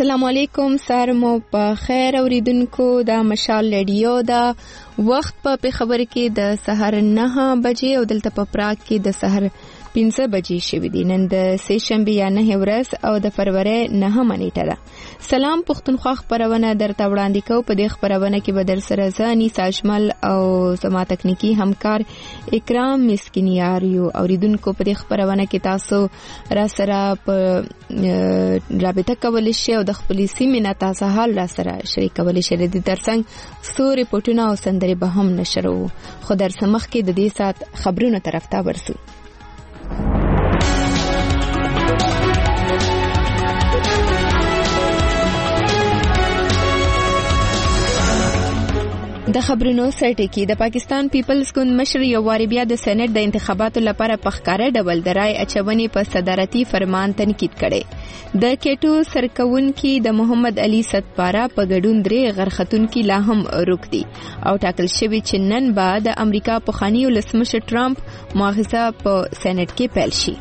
السلام علیکم، سر مو په خیر اوریدونکو. د مشال رادیو دا وخت په خبر کې د سحر 9 بجې او دلته په پراګ کې د سحر 5 بجې شوې دي. نن د سه شنبه یا 9 ورځ او د فروری 9 نیټه ده. سلام پښتونخوا خبرونه درته وړاندې کوم. په دې خبرونه کې به در سره زاني ساجمل او زما تکنیکی همکار اکرام مسکینیار یو. اوریدونکو په دې خبرونه کې تاسو را سره په رابطه کولای شئ او د خپل سیمې نه تاسو حال را سره شریک کولای شئ. د ترڅنګ څو ریپورتونه او سندري به هم نشرو. خو در سمخ کې د دې سات خبرونه طرف ته ورسو. د خبرونو سرټکی. د پاکستان پیپلز ګوند مشر یو واری بیا د سېنات د انتخاباتو لپاره په ښکاره ډول د رای اچونې په صدارتي فرمان تنقید کړي. د کېټو سرکونکي د محمد علي ستپارا په ګډون درې غرختونکي لا هم روک دي او ټاکل شوی چې نن به د امریکا پخوانی ولسمشر ټرمپ مؤاخذه په سېنات کې پیل شي.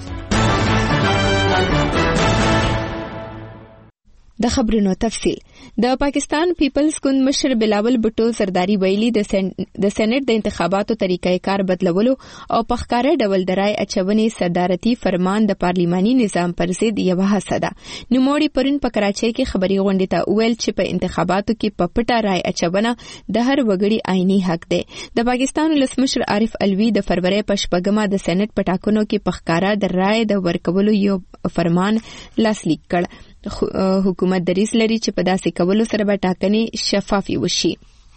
د خبرونو تفصیل. د پاکستان پیپلز ګوند مشر بلاول بټو زرداری ویلي د سېنات د انتخاباتو طریقې کار بدلولو او په ښکاره ډول د رای اچونې صدارتي فرمان د پارلیماني نظام پر ضد یو هڅه ده. نوموړي پرون په کراچۍ کې خبري غونډې ته ویل چې په انتخاباتو کې په پټه رای اچونه د هر وګړي عیني حق دی. د پاکستان ولسمشر عارف الوی د فروری په 8مه د سېنات په ټاکنو کې په ښکاره د رای د ورکولو یو فرمان لاسلیک کړ. حکومت دریځ لري چې په داسې کولو سره به ټاکنې شفافي وشي.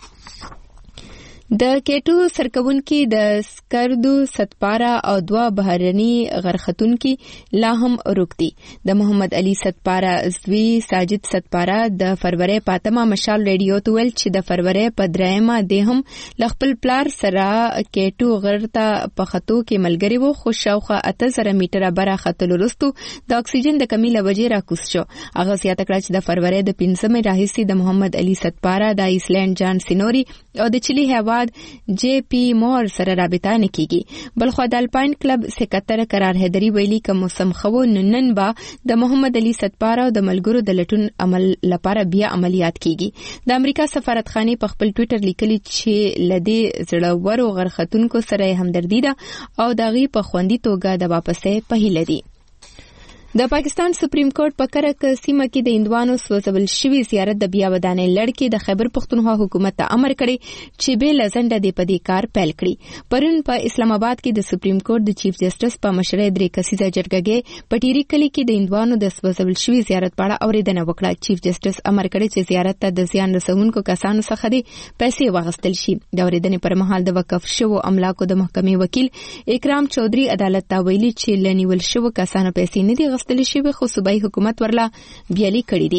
د کېټو سرکونکي د سکردو ستپارا او 2 بهرني غرختونکي لا هم روک دي. د محمد علي ستپارا زوی ساجد ستپارا د فروری 5 مشال رادیو ته ویل چې د فروری په 3 د هم لخپل پلار سره کېټو غرته په خطو کې ملګری وو، خو شاوخه 8000 میټره بره خطل ورستو د اکسیجن د کمی لوجې راکوس شو. هغه زیاته کړه چې د فروری د 15 راهیسي د محمد علي ستپارا د ایسلند جان سینوري او د چلی هوا جے پی مور سره رابطه نه کیږي. بلخو د الپاین کلب سکتر قرار حیدری ویلي که موسم خو نن با د محمد علي ستپارا او د ملګرو د لټون عمل لپاره بیا عملیات کیږي. د امریکا سفارتخانه په خپل ټوئیټر لیکلي چې لدی زړورو غرختونکو سره همدردي ده او دغه په خوندي توګه د واپسې په هیله دي. د پاکستان سپریم کورټ په کرک سیمه کې د هندوانو سوځول شوی زیارت د بیا ودانې لړ د خیبر پختونخوا حکومت ته امر کړی چې به لزنده د پدې کار پیل کړي. پرون په اسلام آباد کې د سپریم کورټ د چیف جسټس په مشرۍ 3 کسیزه جرګه پټيري کلی کې د هندوانو د سوځول شوی زیارت په اړه اوریدنه وکړه. چیف جسټس امر کړی چې زیارت ته د زیان رسونکو کسانو څخه د پیسې واغستل شي. د اوریدنې پر مهال د وقف شوو املاکو د محکمې وکیل اکرام چودري عدالت ته ویلي چې لنیول شوو کسانو پیسې نه دي غستل شوی، خو صوبایي حکومت ورلا بیالي کړی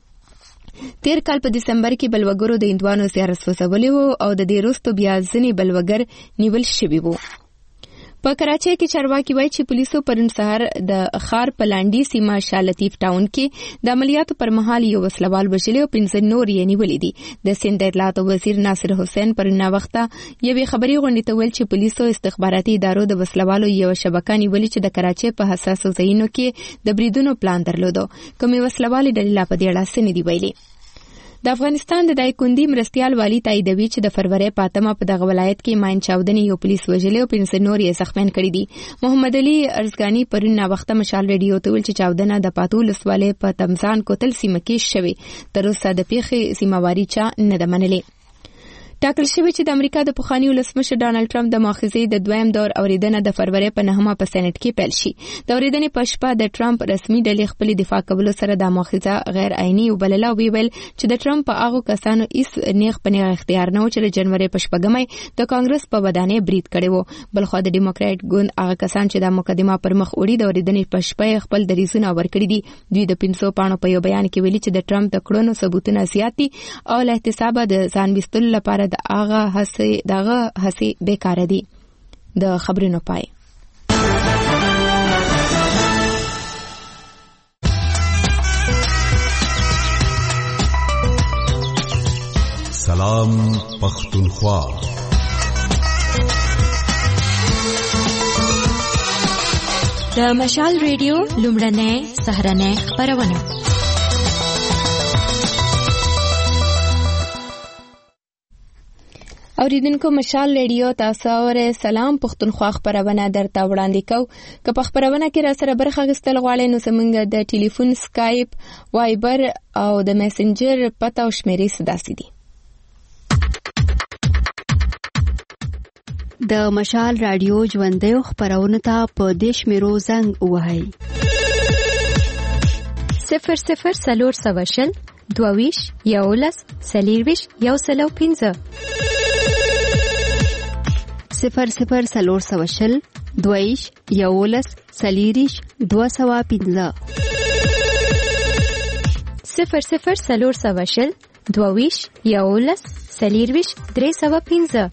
دي. تیر کال په دسمبر کې بلوګرو د هندوانو زیارت سوځولي وو او د دې وروسته بیا ځینې بلوګر نیول شوي وو. په کراچۍ کې چارواکي وایي چې پولیسو پرون سهار د خار پلاندی سیمه شاه لطیف ټاون کې د عملیاتو پر مهال یو وسلوال وژلی او 15 نور یې نیولي دي. د سند اطلاعات وزیر ناصر حسین پرون وخته یوې خبري غونډې ته ویل چې پولیسو استخباراتي ادارو د وسلوالو یو شبکه نیولې چې د کراچۍ په حساسو ځایونو کې د بریدونو پلان درلودو. کومې وسلوالې ډلې لا په دې اړه څه نه دی ویلي. د افغانستان د دایکندي مرستيال والی تاییدوي چې د فروری 5 په دغه ولایت کې ماین چاودنې یو پولیس وژلی او 15 نور یې زخمیان کړي دي. محمد علي ارزګانی پرون وخته مشال رادیو ته ویل چې چاودنه د پاتول ولسوالۍ په تمزان کوتل سیمه کې شوې. تر اوسه د پیښې سیمواري چا نه ده منلې. ټاکل شوی چې د امریکا د پخوانی ولسمشر ډانلډ ټرمپ د مؤاخذې د دویم دور اوریدنه د فروری په 9 په سېنات کې پیل شي. د اوریدنې په شپه د ټرمپ رسمي ډلې خپل دفاع کولو سره د مؤاخذه غیر عیني وبلله او ویل چې د ټرمپ په هغه کسانو هیڅ نیغ په نیغ اختیار نه و چې د جنوري په 8مه د کانګرس په ودانې برید کړی وو. بلخو د ډیموکرات ګوند هغه کسان چې د مقدمه پر مخ وړي د اوریدنې په شپه خپل دریزونه ورکړي دي. دوی د 500 پاڼو په یو بیان کې ویلي چې د ټرمپ د کړنو ثبوتونه زیات دي او له احتسابه د ځان وستلو لپاره د هغه هڅې بیکاره دي. د خبرونو پای. سلام پختونخوا. د مشال ریډیو لومړنۍ سهرنۍ خبرونه. اوریدونکو مشال ریډیو تاسو اوره سلام پښتونخوا خبرونه درته وړاندې کوو که په خبرونه کې را سره برخه اخیستل غواړئ نو زموږ د ټلیفون سکایپ وایبر او د میسنجر پته او شمیرې سداسي دي. د مشال رادیو ژوندۍ خبرونه ته په دیش میرو زنګ وهاي 00 سلور سواشل دوویش یولس سلیرویش یو سلو 15 00 سلور سواشل دویش یولس سلیریش 215 00 سلور سواشل دوویش یولس سلیرویش 315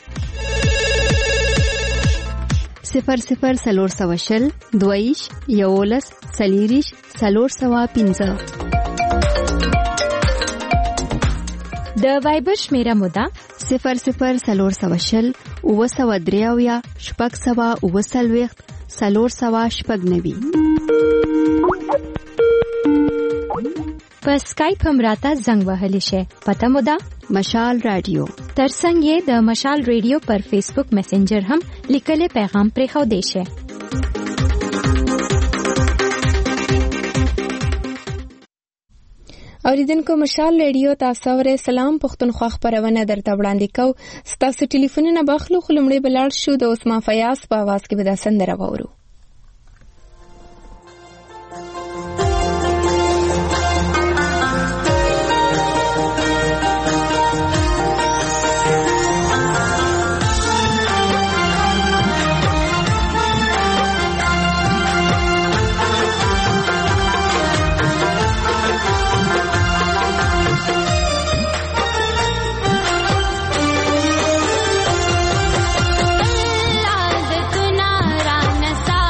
00 سلور سواشل دویش یولس سلیریش 315 د وایبر شمیره مودا 00 سلور سواشل او سوا دریاویا شپږ سوا او سلويخت سلور سوا شپږ نوي په سکایپ هم راته زنګ وهلی شي پته مودا مشال رادیو ترڅنګ یې د مشال ریډیو پر فیسبوک میسنجر هم لیکل پیغام پرې خو دی شي. اوریدونکو مشال ریډیو تاسو اوره سلام پښتونخوا خبرونه درته وړاندې کوو. ستاسو ټلیفونونه باخلو خلمړې بلار شو د عثمان فیاض په आवाज کې به دا سندره وورو. عادتنا را نسا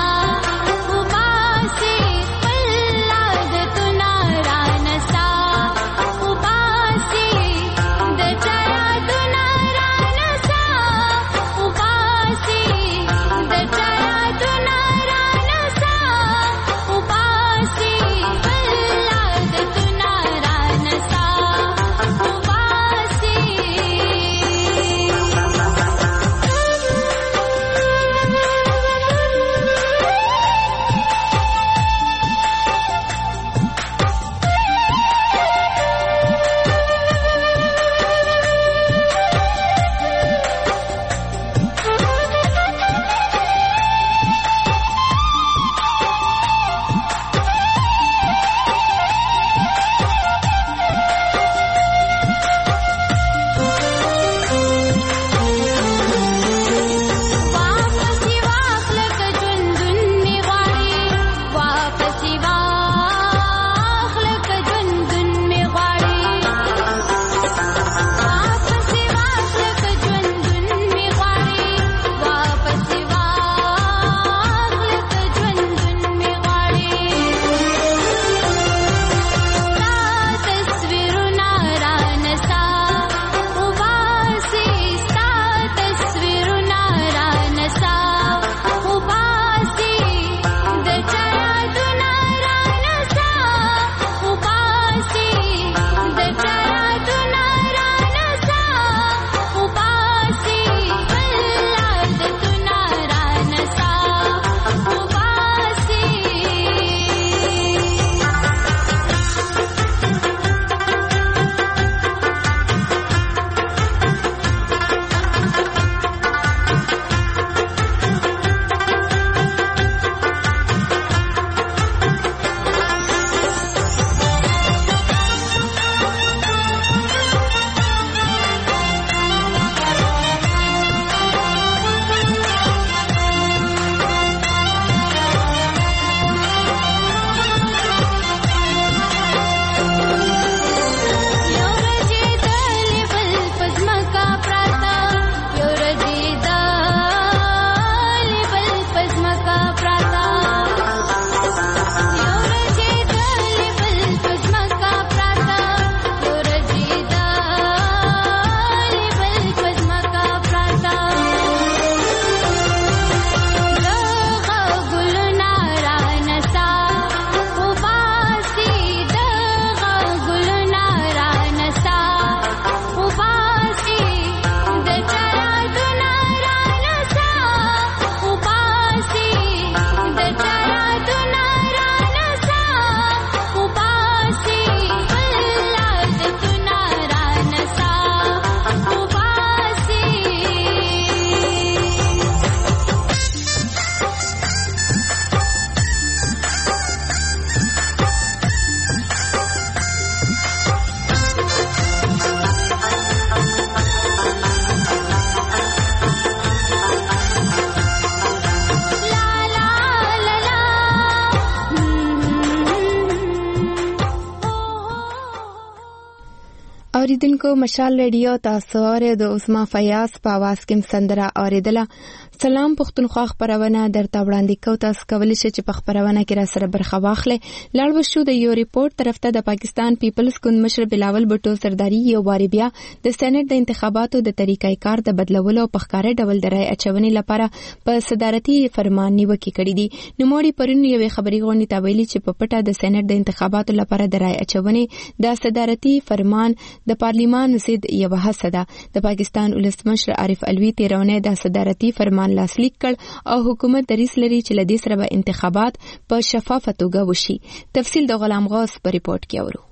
اوریدونکو مشال ریډیو تاسو اورئ د عثما فیاض په आवाज کې سندره اوریدله. سلام پښتونخوا خبرونه درته وړاندې کوو. تاسو کولی شئ چې په خبرونه کې را سره برخه واخلئ. لاړ وشو د یو ریپورت طرف ته. د پاکستان پیپلز ګوند مشر بلاول بھټو سرداری یو واری بیا د سېنات د انتخاباتو د طریقې کار د بدلولو په ښکارا ډول د رای اچونې لپاره په صدارتي فرمان نیوکه کړې دي. نوموړي پرون یو خبري غونډه ته ویلي چې په پټه د سېنات د انتخاباتو لپاره د رای اچونې د صدارتي فرمان د پارلیمان ضد یو هڅه ده. د پاکستان ولسمشر عارف الوی تیرونه د صدارتي فرمان لاسلیک کړ او حکومت دریس لري چې لدې سره به انتخابات په شفافه توګه وشي. تفصیل د غلام غوث په ریپورت کې اورو.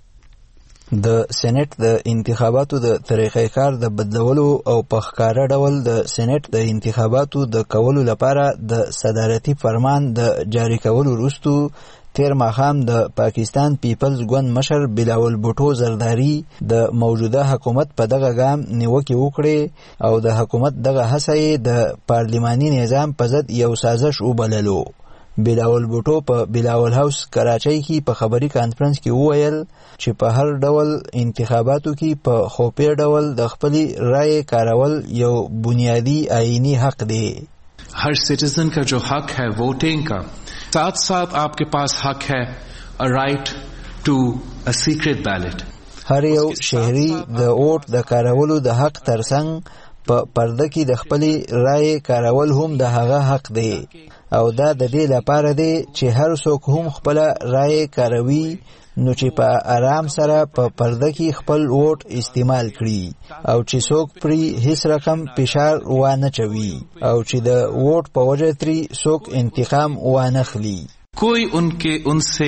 د سېنات د انتخاباتو د طریقې کار د بدلولو او په ښکارا ډول د سېنات د انتخاباتو د کولو لپاره د صدارتي فرمان د جاری کولو وروسته تیر ماښام د پاکستان پیپلز ګوند مشر بلاول بھټو زرداری د موجوده حکومت په دغه ګام نیوکه وکړي او د حکومت دغه هڅه د پارلیماني نظام په ضد یو سازش وبللو. بلاول بھټو په بلاول هاوس کراچۍ کې په خبري کانفرنس کې وویل چې په هر ډول انتخاباتو کې په خوپی ډول د خپل رائے کارول یو بنیادی آئینی حق دی. हर सिटीजन का जो हक है वोटिंग का, साथ साथ आपके पास हक है a right to a secret ballot. هر یو شهري د ووټ د کارولو د حق ترڅنګ په پرده کې د خپل رائے کارول هم د هغه حق دی او دا د دې لپاره دی چې هر څوک هم خپل رائے کاروي نو چې په آرام سره په پرده کې خپل ووټ استعمال کړي او چې څوک پرې هیڅ رقم فشار وانه چوي او چې د ووټ په وجه ترې څوک انتقام وانه خلي. कोई उनसे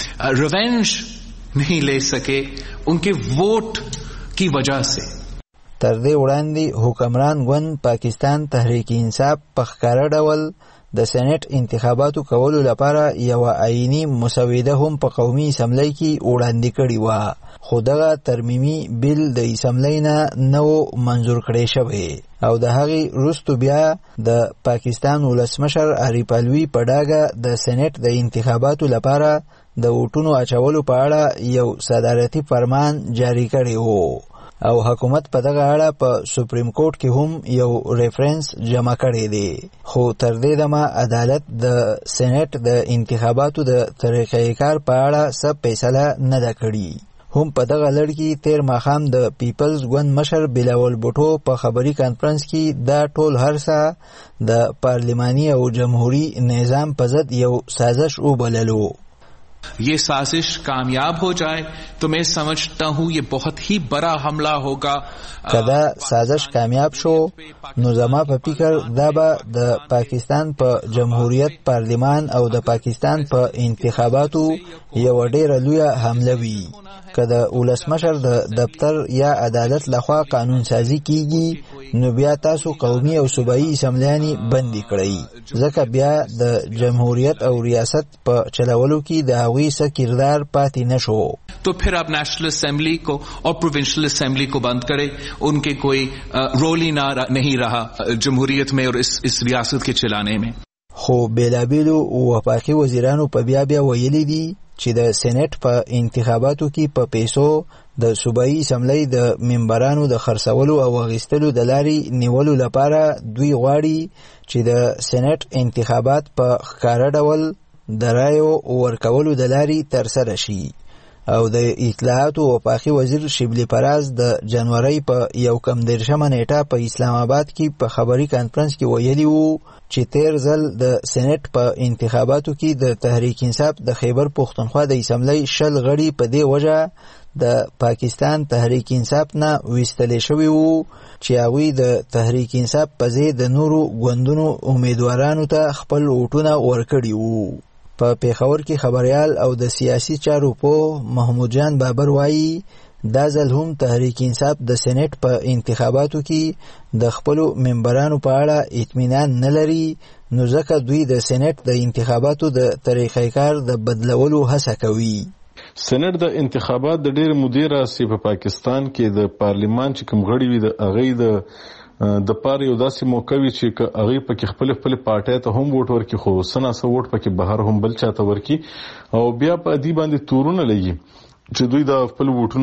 रिवेंज नहीं ले सके उनके वोट की वजह से. تر دې وړاندې حکمران ګوند پاکستان تحریک انصاف په ښکاره ډول د سېنات انتخاباتو کولو لپاره یو آئینی مسوده هم په قومي اسمبلی کې وړاندې کړې وه، خو دغه ترمیمي بیل د اسمبلی نه نو منظور کړی شوی او د هغې وروسته بیا د پاکستان ولسمشر عارف الوی په ډاګه د سېنات د انتخاباتو لپاره د ووټونو اچولو په اړه یو صدارتي فرمان جاری کړی و او حکومت په دغه اړه په سپریم کورټ کې هم یو ریفرنس جمع کړی دی. خو تر دې دمه عدالت د سېنات د انتخاباتو د طریقې کار په اړه څه فیصله نه ده کړې. هم په دغه لړ کې تیر ماښام د پیپلز ګوند مشر بلاول بھټو په خبري کانفرنس کې دا ټول هرڅه د پارلیماني او جمهوری نظام په ضد یو سازش وبللو. ये साजिश कामयाब हो जाए तो मैं समझता हूँ ये बहुत ही बड़ा हमला होगा. کدا سازش کامیاب شو نو زما په فکر دا به د پاکستان په جمهوریت پارلیمان او د پاکستان په انتخاباتو یو ډېره لویه حمله وي. که د ولسمشر د دفتر یا عدالت لخوا قانون سازی کیږي نو بیا تاسو قومي او صوبایي اسمبلیانې بندي کړئ ځکه بیا د جمهوریت او ریاست په چلولو کې د هغوی څه کردار پاتې نشو. तो फिर आप नेशनल असेंबली को और प्रोविंशियल असेंबली को बंद करें. उनके कोई रोल ही नहीं रहा जमहूरियत में और इस रियासत के चलाने में. خو بیلابیلو وفاقي وزیرانو په بیا ویلي دي چې د سېنات په انتخاباتو کې په پیسو د صوبایي اسمبلی د ممبرانو د خرڅولو او اخیستلو د لارې نیولو لپاره دوی غواړي چې د سېنات انتخابات په ښکاره ډول د رایو ورکولو د لارې ترسره شي. او د اطلاعاتو وفاقي وزیر شبلی پراز د جنوري په 1 نیټه په اسلام آباد کې په خبري کانفرنس کې ویلي وو چې تیر ځل د سېنات په انتخاباتو کې د تحریک انصاف د خیبر پښتونخوا د اسمبلی 10 غړي په دې وجه د پاکستان تحریک انصاف نه ویستل شوی وو چې هغوی د تحریک انصاف په ځای د نورو ګوندونو امیدوارانو ته خپل ووټونه ورکړي وو. په پیښور کې خبريال او د سیاسي چارو په محمود جان بابر وایي دا ځل هم تحریک انصاف د سېنات په انتخاباتو کې د خپل ممبرانو په اړه اطمینان نه لري نو ځکه دوی د سېنات د انتخاباتو د طریقې کار د بدلولو هڅه کوي. سېنات د انتخابات د ډېر مدیر راسي په پاکستان کې د پارلیمان چې کوم غړي وي د هغې د پاره یو داسې موقع وي چې هغه پکې خپل پارټي ته هم ووټ ورکړي خو سنا سو ووټ پکې بهر هم بل چاته ورکړي او بیا په دې باندې تورونه لګي چې دوی د خپل ووټونه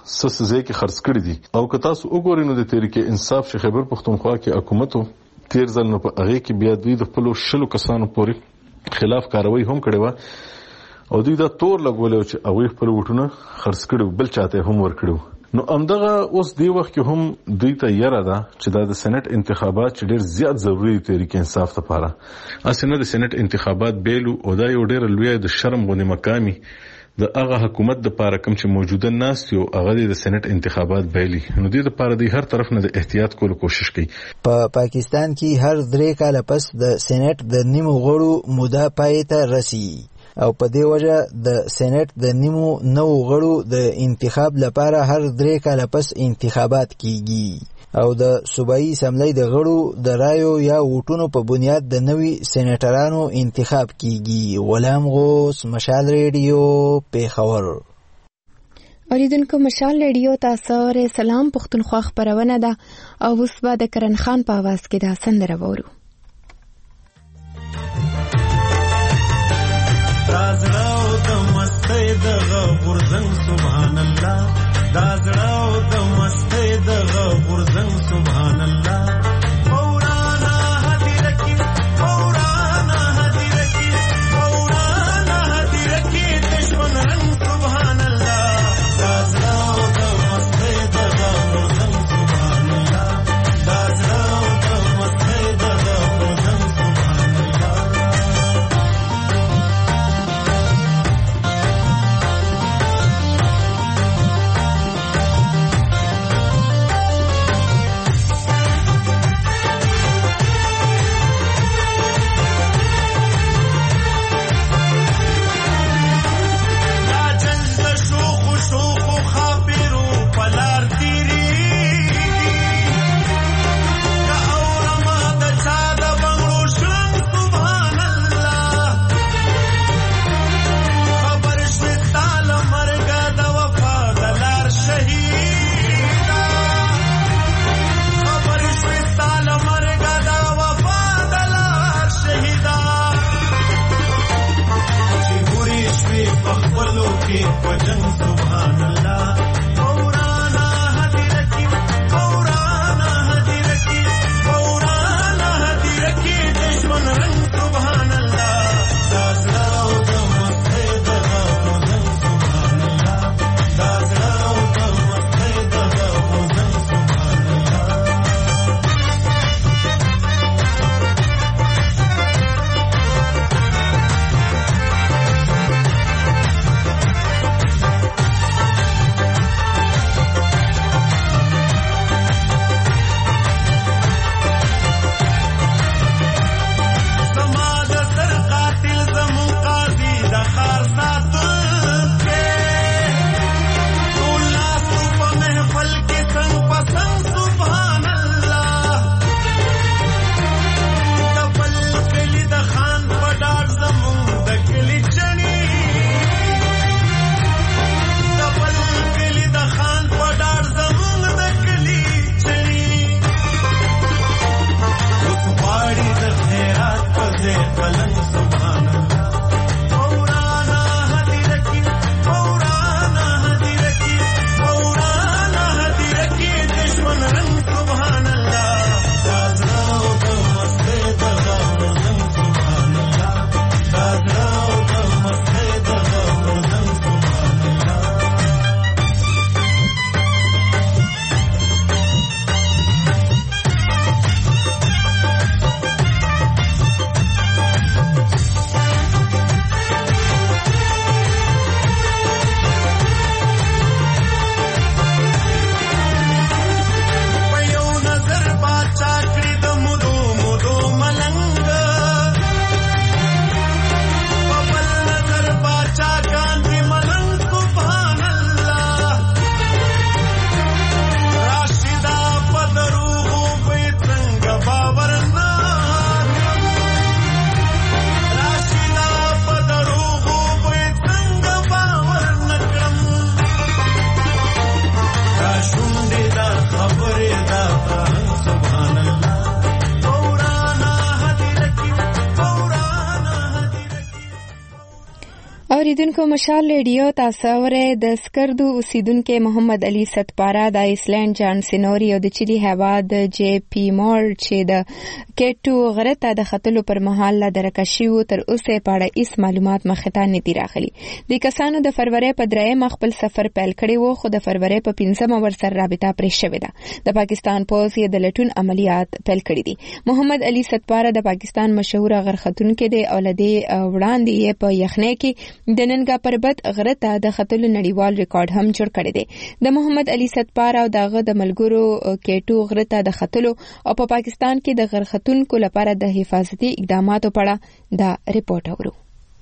سسزه کې خرڅ کړی دي. او که تاسو وګورئ نو د تحریک انصاف چې خیبر پختونخوا کې حکومت تیر ځل نو په هغه کې بیا دوی د خپل 10 کسانو پورې خلاف کاروایی هم کړې و او دوی دا تور لګول چې هغه خپل وټونه خرڅ کړو بل چاته هم ور کړو. نو امدغه اوس دی وخت کې هم دوی ته یره ده چې د سېنات انتخابات چې ډېر زیات ضروری دي تحریک انصاف لپاره. اسنه د سېنات انتخابات بیلو او دا یو ډېر لوی د شرم غونې مقامي د هغه حکومت د لپاره کوم چې موجوده ناس یو هغه د سېنات انتخابات بیلی. نو د لپاره د هر طرف نه د احتیاط کولو کوشش کوي. په پاکستان کې هر 3 کال پس د سېنات د نیمو غړو موده پای ته رسی او په دې وجه د سېنات د نیمو نو غړو د انتخاب لپاره هر 3 کال پس انتخابات کیږي او د صوبایي اسمبلی د غړو د رایو یا ووټونو په بنیاد د نوي سېنیټرانو انتخاب کیږي. غلام غوث، مشال ریډیو، پیښور. اوریدونکو مشال ریډیو تاسو سره سلام پښتونخوا خبرونه ده او اوس به د کرن خان په आवाज کې دا سندره وورو. دازړاو د مستۍ د غورزنګ سبحان الله، دازړاو د مستۍ د غورزنګ سبحان الله. مولانا هدیرکی مولانا هدیرکی مولانا هدیرکی دشمن رنگ سبحان الله. دازړاو د مستۍ د غورزنګ سبحان الله، دازړاو د مستۍ د غورزنګ سبحان الله. اوریدونکو مشال ریډیو تاسو ورې د سکردو اوسیدونکو محمد علي ستپارا د ایسلند جان سینوري او د چيلي هواد جي پی مور چې د کېټو غرته د خطلو پر مهال لا درکشیو تر اوسه پاړه هیڅ معلومات مخته نه دي راغلي. د کسانو د فروری په 3 خپل سفر پیل کړی وو، خو د فروری په 15 ورسره رابطه پرې شوې ده. د پاکستان پولیس یې د لټون عملیات پیل کړی دي. محمد علي ستپارا د پاکستان مشهور غرختونکو دی او لدی وړاندې یې په یخنۍ کې د ننګا پربت غره ته د خطلو نړیوال ریکارډ هم جوړ کړی دی. د محمد علي ستپارا او دغه د ملګرو کېټو غره ته د خطلو او په پاکستان کې د غرختونکو لپاره د حفاظتي اقداماتو په اړه دا ریپورت اورو.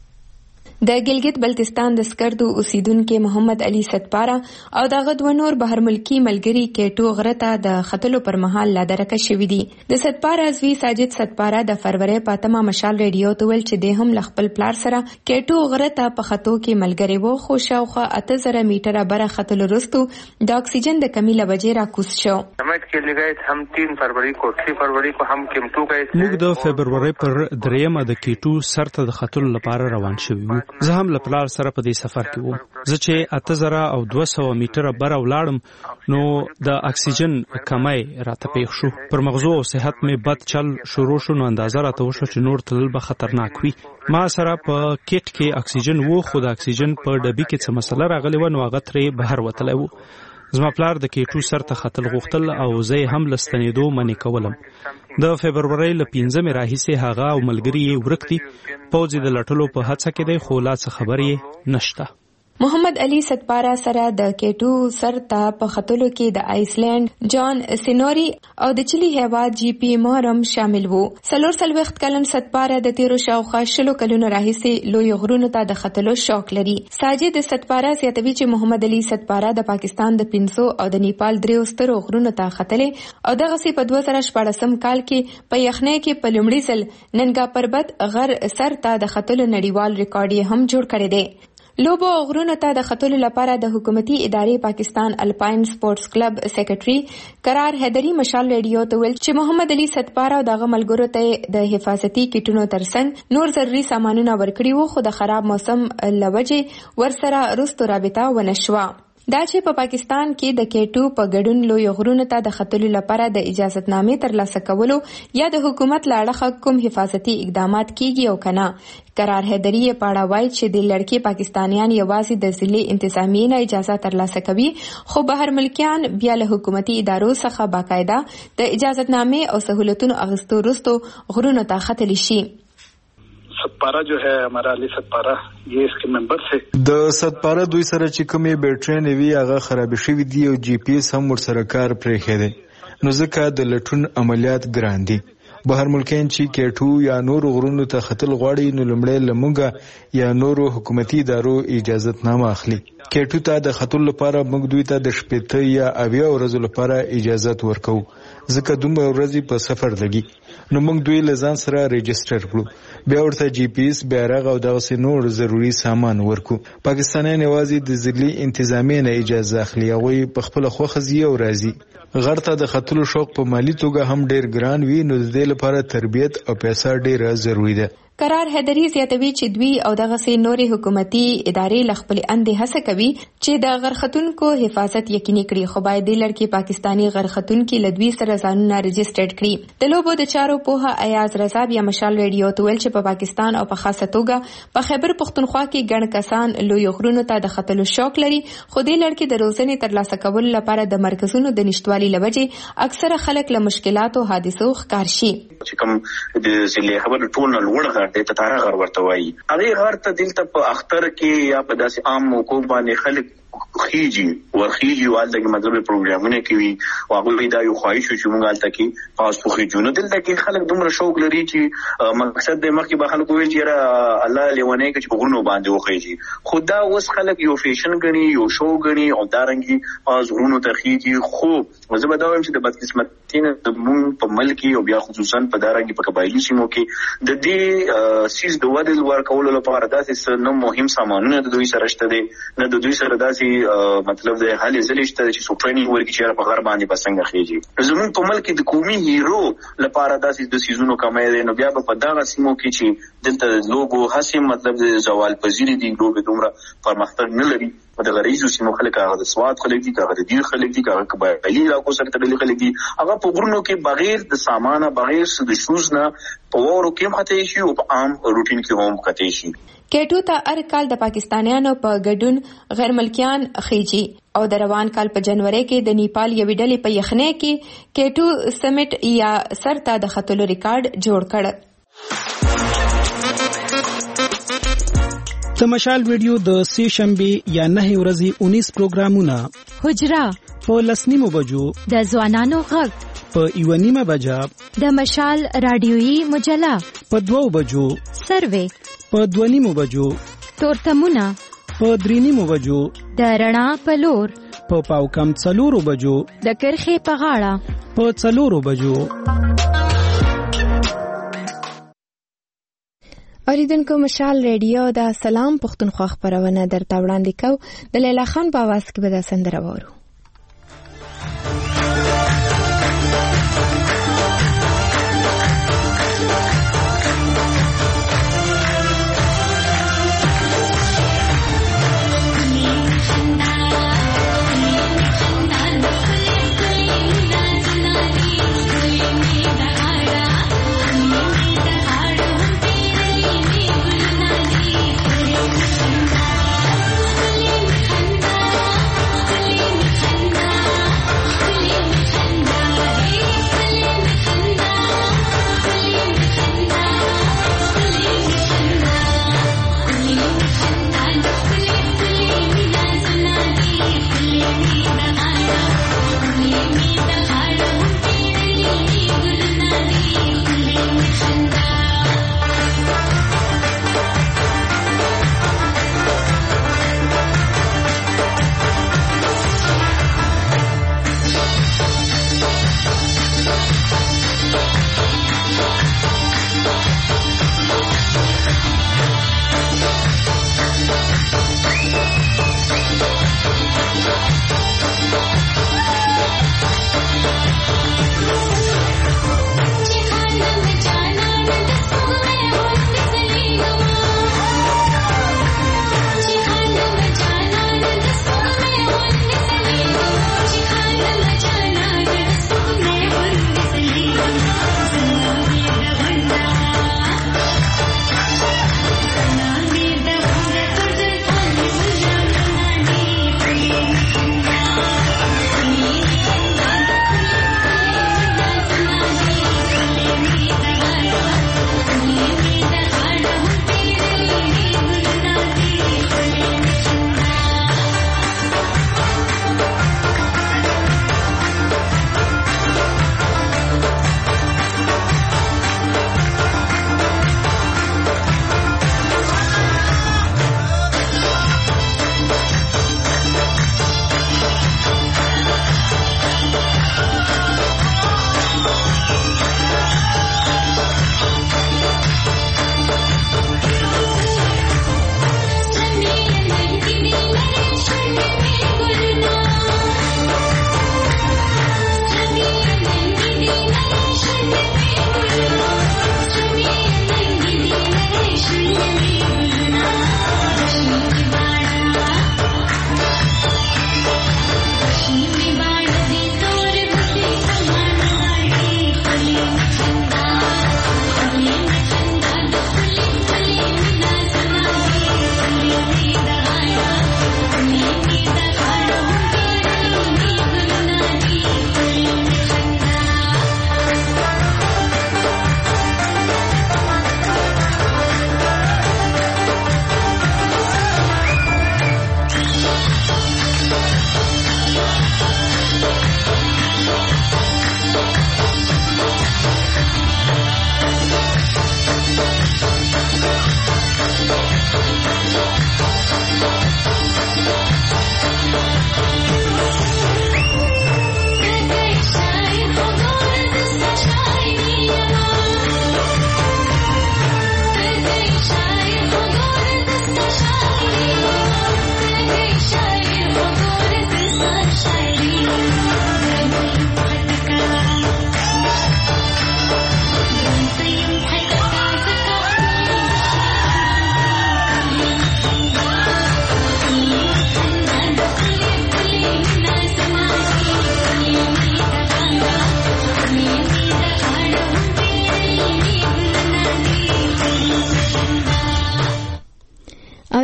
د ګلګت بلتستان د سکردو اوسیدونکو محمد علي ستپارا او دغه دوه نور بهر ملکی ملګری کېټو غره ته د خطلو پر مهال لا درکه شوې دي. د ستپارا زوی ساجد ستپارا د فروری په تمه مشال ریډیو ته ویل چې د هم لخپل پلار سره کېټو غره ته په خطو کې ملګری وو، خو شاوخوا 8000 میټره بره خطلو رستو د اکسیجن د کمی لوجې را کوس شو. हम 3 फरवरी को 3 फरवरी को हम केम्टو गए. موږ د فبرवरी پر 3 د کېټو سرته د خطلو لپاره روان شوو. زه هم لپلار سره په دې سفر کې وم. زه چې 8200 میټره بره ولاړم نو د اکسیجن کمی راته پیښ شو. پر مغزو او صحت مې بد چل شروع شو، نو اندازه راته وشو چې نور تلل به خطرناک وي. ما سره په کېټ کې اکسیجن وو، خو د اکسیجن په ډبي کې څه مسله راغلی و نو هغه ترې بهر وتلی و. زما پلار د کېټو سرته خطل غوښتل او زه هم لستنېدو منې کولم. د فبرवरी ل 15 راهیسې هغه او ملګری یې ورک دي. پوځ د لټلو په هڅه کې دی، خو لا څه خبرې نشته. محمد علي ستپارا سره د کېټو سرته په خطلو کې د ایسلند جان سینوري او د چيلي هواد جي پی مورم شامل وو. 43 کلن ستپارا د تیرو شاوخوا 20 کلونو راهیسې لوی غرونو ته د خطلو شوق لري. ساجد ستپارا زیاتوي چې محمد علي ستپارا د پاکستان د 500 او د نیپال 3 سترو غرونو ته خطلې او دغه سي په 2014 کال کې په یخنۍ کې په لومړي ځل ننګا پربت غر سرته د خطلو نړیوال ریکارډ هم جوړ کړی دی. لوبو غرونو ته د خطلو لپاره د حکومتي ادارې پاکستان الپاین سپورتس کلب سیکریټري قرار حیدری مشال ریډیو ته ویل چې محمد علي ستپارا او دغه ملګرو ته د حفاظتي کیټونو ترڅنګ نور ضروري سامانونه ورکړي وو، خو د خراب موسم لوجې ورسره رستو رابطه ونشوه. دا چې په پاکستان کې د کېټو په ګډون لوی غرونو ته د خطلو لپاره د اجازهتنامې ترلاسه کولو یا د حکومت له اړخه کوم حفاظتي اقدامات کیږي او کنه. قرار حیدری پاړه وایي چې د لړکي پاکستانیان یوازې د ضلعي انتظامیې نه اجازه ترلاسه کوي، خو بهر ملکیان بیا له حکومتي ادارو څخه باقاعده د اجازهتنامې او سہولتونو اخیستو وروسته غرونو ته ختلی شي. ستپارا جو ہے ہمارا علی ستپارا یہ اس کے ممبر سے د ستپارا دوی سره چې کومې بیټرۍ نوي هغه خراب شوی دی او جی پی اس هم ورسره کار پرې خېده، نو ځکه د لټون عملیات ګران دي. بهر ملکین چې کېټو یا نور غرونو ته خطل غواړي نو لمړی لمونګه یا نورو حکومتي ادارو اجازهتنامه اخلي. کېټو ته د خطل لپاره موږ دوی ته د 70 یا 80 ورځو لپاره اجازه ورکو، ځکه دومره ورځې په سفر لګي. نو موږ دوی له ځان سره ريجستر کړو، بیا ورته جی پی اس بیرغ او دغه نور ضروری سامان ورکو. پاکستانیان یوازې د ضلعي انتظامیې نه اجازه اخلي، هغوی په خپل خوښه ځي او راځي. غرته د خطلو شوق په مالی توګه هم ډیر ګران وي، نو د دې لپاره تربیت او پیسې ډیره ضروری ده. قرار حیدری زیاتوي چې دوی او دغه سي نوري حکومتي ادارې لخپل اندې هڅه کوي چې د غرختونکو حفاظت یقیني کړي، خو باید د لړکی پاکستانی غرختونکو لدوی سره ځانونه ريجسترډ کړي. د لوبو د چارو په ایاز رضا بیا مشال ریډیو ته ویل چې په پاکستان او په خاصه توګه په خیبر پختونخوا کې ګڼ کسان لوی غرونو ته د خطلو شوق لري، خو د لړکی د روزنې ترلاسه کولو لپاره د مرکزونو د نشټوالي لوجې اکثره خلک له مشکلاتو حادثو ښکار شي. چې کوم د ضلع خبر ټول لوړ د تتاره غر ورته وایي، هغه غر ته دلته په اختر کې یا په داسې عام موقع باندې خلک خیجی والته کې مطلب پروګرامونه کوي او هغه دا یو خواهش چې موږ الته کې پاس په خېجونه دلته کې خلک دومره شوق لري چې مقصد د مخکې به خلک ویل چې الله لیونه کې چې غرونو باندې وخېږي، خدا اوس خلک یو فیشن غني یو شو غني او دارنګي پاس غرونو ته خېږي. خو زه به دا وایم چې د بدقسمتۍ نه د موږ په ملک او بیا خصوصا په دارنګي په قبایلی سیمو کې د دې سیس د ودل ورکولو لپاره داسې نه مهم سامانونه د دوی سره شته دي، نه د دوی سره داسې کې مطلب د حالې زلیشته چې سو ټریننګ ورکړي چې په غر باندې بسنګ خېږي زمون په ملک د قومي هیرو لپاره داسې د سيزونو کمای دی نو بیا په دغه سیمو کې چې دلته لوګو هڅه مطلب د زوال پذیری دي لوګو دومره پرمختګ نه لري په دغه ریزو سیمو خلک هغه د سواد خلک دي هغه د دیر خلک دي هغه قبایلی علاقو سره تړلي خلک دي هغه په غرونو کې بغیر د سامانه بغیر د شوز نه په ورو کې مخته شي او په عام روټین کې هم کته شي کېټو ته هر کال د پاکستانیانو په ګډون غیر ملکیان خېجي او د روان کال په جنوري کې د نیپال یوې ډلې په یخنۍ کې کېټو سمیټ یا سرتا د خطلو ریکارډ جوړ کړ. د مشال ویډیو د سه شنبه یا 9 ورځې 19 پروګرامونه حجرا په لسنیمو بجو د ځوانانو غږ په ایونیمه بجا د مشال رادیويي مجله په 2 بجو سروې په 2 بجو تورتمونه په 3 بجو د رڼا په لور په پاوکم 4 بجو د کرخې په غاړه په 4 بجو. اوریدونکو مشال ریډیو دا سلام پښتونخوا خبرونه درته وړاندې کو د لیلا خان په आवाज کې به دا سندره وورو.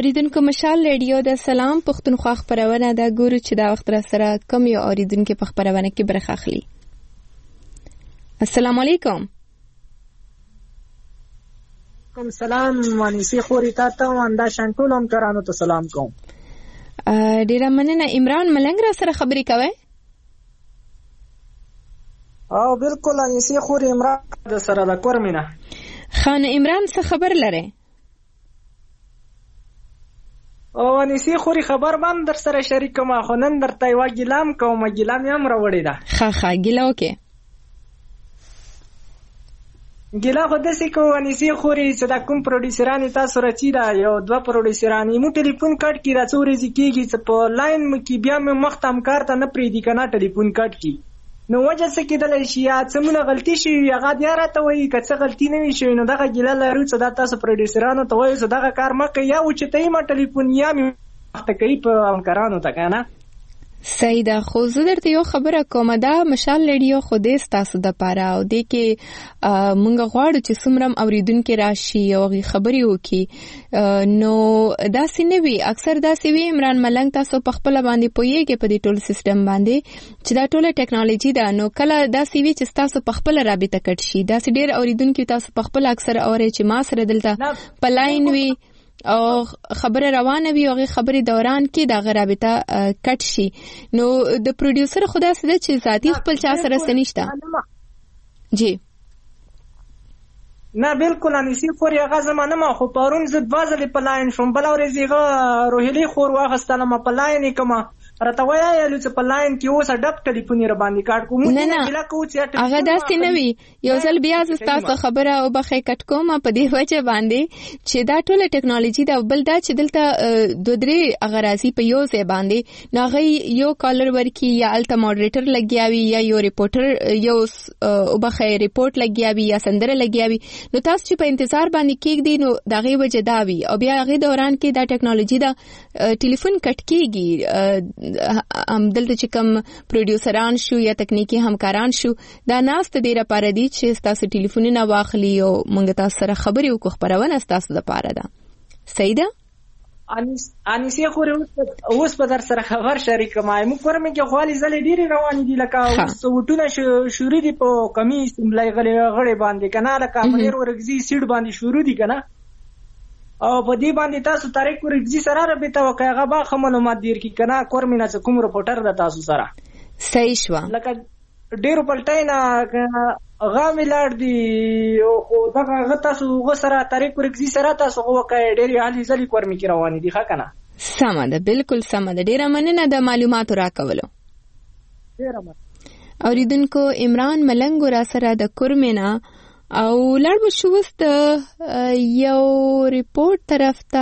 اوریدونکو مشال ریډیو د سلام پښتونخوا خبرونه دا ګورو چې دا وخت را سره کم یو اوریدونکو په خبرونه کې برخه اخلي. السلام علیکم. کوم سلام وانیسی خوري تاسو انده شانټول هم کرانو ته سلام کوم. ډیره مننه. عمران ملنګ را سره خبرې کوي؟ او بالکل انیسی خوري عمران د سره د کورمینه. خان عمران څه خبر لره؟ او انیسی خوري خبر باندې در سره شریکم خو نن درته یو ګلام کوم ګلام هم راوړی دا. ښه ګلا وکي. ګلا خو داسې کو انیسی خوري چې دا کوم پروډوسران تاسو راچی دا یو دوه پروډوسران مو ټلیفون کټ کی را څورې ځکیږي چې په لاین مې بیا مې مختم کار ته نه پریدي کنه ټلیفون کټ کی نو وجه څه کېدل شي یا څمونه غلطي شي هغه بیا راته وایي که څه غلطي نه وي شوي نو دغه ګیله لرو چې دا تاسو پروډوسرانو ته وایو چې دغه کار مه کوئ یا اوچتوي ما ټلیفون یا مې مخته کوي په همکارانو ته که نه. صحیح ده. خو زه درته یو خبره کوم دا مشال ریډیو خو دې ستاسو دپاره او دې کې مونږ غواړو چې څومره اوریدونکي راشي او خبرې وکړي نو داسې نه وي. اکثر داسې وي عمران ملنګ تاسو په خپله باندې پوهیږئ په دې ټول سیسټم باندې چې دا ټوله ټیکنالوژي ده نو کله داسې وي چې تاسو په خپله رابطه کټ شي. داسې ډېر اوریدونکي تاسو په خپله اکثر اورئ چې ما سره دلته په لاین وي او خبره روانه وي او خبرې دوران کې دا رابطه کټ شي نو د پروډوسر خدا سره چې ذاتی خپل چا سره سنشته. جی نه بالکل انیسی خوري هغه زمانه ما خو پرون زه دوازلې په لاین شوم بل ورځ هغه روهلي خور واغستله ما په لاین کما راته وایي چې په لاین کې اوس ډب ټلیفون یې باندې کاټ کوم نه هغه داسې نه وي. یو ځل بیا ز تاسو خبره او بخې کټ کوم په دې وجه باندې چې دا ټوله ټیکنالوژي دا بل دا چې دلته دوه درې اغرازي په یو ځای باندې نو هغه یو کالر ورکی یا الته ماډریټر لګیاوي یا یو ریپورټر یو او بخې ریپورټ لګیاوي یا سندره لګیاوي نو تاسو چې په انتظار باندې کېږدئ نو دغه وجه دا وي او بیا هغه دوران کې دا ټیکنالوژي دا ټلیفون کټ کېږي. دلته چې کوم پروډوسران شو یا تکنیکی همکاران شو دا ناست دې لپاره دي چې تاسو ټلیفونونه واخلي او موږ تاسو سره خبرې وکړو. خبرونه تاسو لپاره ده. صحیح ده. انیسی خوري اوس په در سره خبر شریکم مو کورمه کې خالي زلې ډېری روان دي لکه اوس وټونه شوري دي په کمیس ملای غړې باندې کنه لکه منیر ورغزي سیډ باندې شروع دي کنه او په دې باندې تاسو تاریخ ورغزي سره رابطه وکړه هغه با معلومات دیر کی کنه کورمینه څه کوم رپورټر د تاسو سره صحیح شو لکه ډېر پلټینا هغه ملار دي او دغه تاسو غسره تاریخ ورغزي سره تاسو وکړه ډېر حالي ځلې کورمې کې روان دي ښه کنه. سمه ده بالکل سمه ده. ډېره مننه د معلوماتو راکولو. ډېره مننه. اوریدونکو عمران ملنګ را سره د کورمینه او لړ شوست یو ریپورت طرف ته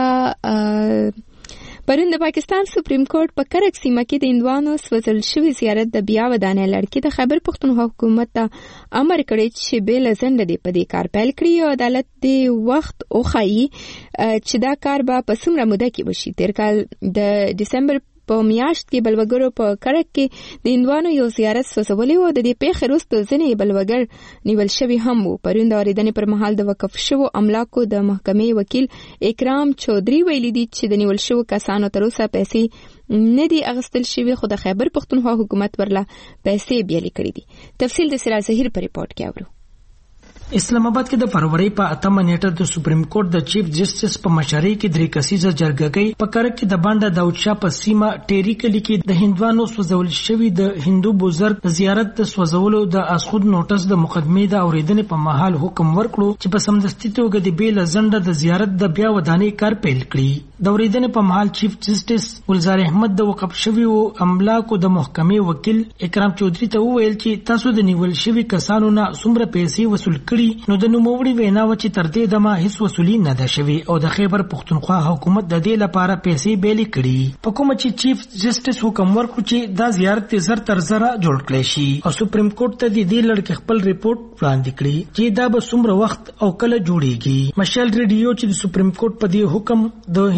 پرون د پاکستان سپریم کورټ په کرک سیمه کې د هندوانو سوځل شوي زیارت د بیا ودانۍ لړکې د خیبر پښتونخوا حکومت ته امر کړی چې بې له ځنډه دې په دې کار پیل کړي او عدالت دې وخت وښایي چې دا کار به په څومره موده کې وشي. تېر کال د ډسمبر په میاشت کې بلوګرو په کرک کې د هندوانو یو زیارت سوځولی و. د دې پیښې وروسته ځینې بلوګر نیول شوي هم وو. پرون د اورېدنې پر مهال د وقف شوو املاکو د محکمې وکیل اکرام چودري ویلي دي چې د نیول شوو کسانو تر اوسه پیسې نه دي اغستل شوي خو د خیبر پښتونخوا حکومت ورله پیسې بیالې کړې دي. تفصیل د سراج ظهیر په ریپورت کې اورو. اسلام آباد کې د فروری په 8 نیټه د سپریم کورټ د چیف جسټس په مشرۍ کې 3 کسیزه جرګه کې په کرک کې د باندې داود شاه په سیمه ټيري کلی کې د هندوانو سوځول شوی د هندو بزرګ زیارت د سوځولو د اسخود نوټس د مقدمې د اوریدنې په محل حکم ورکړو چې په سمدستي توګه د بیل زنده د زیارت د بیا ودانۍ کار پیل کړي. د اوریدنې په محل چیف جسټس ولزار احمد د وقف شوی او املاکو د محکمې وکیل اکرام چودري ته وویل چې تاسو د نیول شوی کسانو نه څومره پیسې وصول نو د نوموړي وینا و چې تر دې دمه هیڅ وصولي نه ده شوی او د خیبر پښتونخوا حکومت د دې لپاره پیسې بیلې کړي. په کوم چې چیف جسټس حکم ورکړ چې دا زیارت زر تر زره جوړ کړي شي او سپریم کورټ ته د دې لړ کې خپل ریپورت وړاندې کړي چې دا به څومره وخت او کله جوړیږي. مشال ریډیو چې د سپریم کورټ په دې حکم د